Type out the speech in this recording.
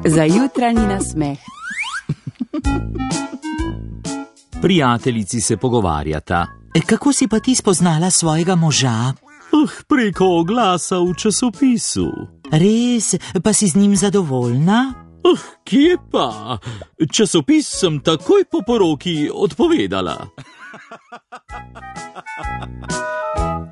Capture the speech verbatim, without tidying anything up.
Za jutranji nasmeh. Prijateljici se pogovarjata. E, kako si pa ti spoznala svojega moža? Uh, preko oglasa v časopisu. Res, pa si z njim zadovoljna? Uh, kje pa? Časopis sem takoj po poroki odpovedala.